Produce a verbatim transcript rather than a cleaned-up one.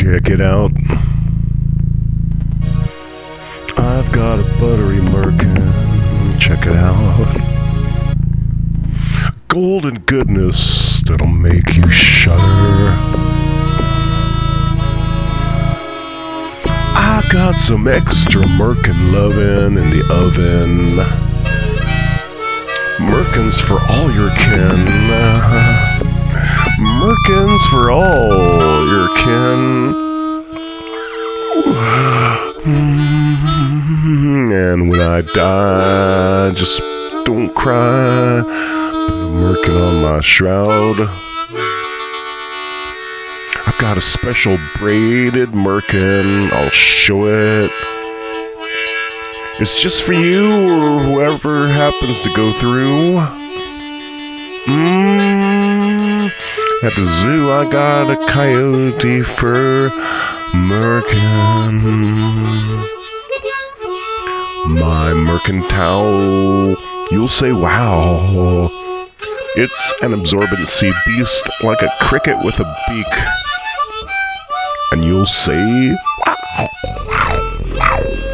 Check it out. I've got a buttery merkin. Check it out. Golden goodness that'll make you shudder. I got some extra merkin lovin' in the oven. Merkins for all your kin. Merkins for all your kin. And when I die, just don't cry. Put a merkin on my shroud. I've got a special braided merkin. I'll show it. It's just for you or whoever happens to go through. Mmm. At the zoo, I got a coyote fur merkin. My mercantile, you'll say, wow. It's an absorbency beast like a cricket with a beak. And you'll say, wow, wow, wow.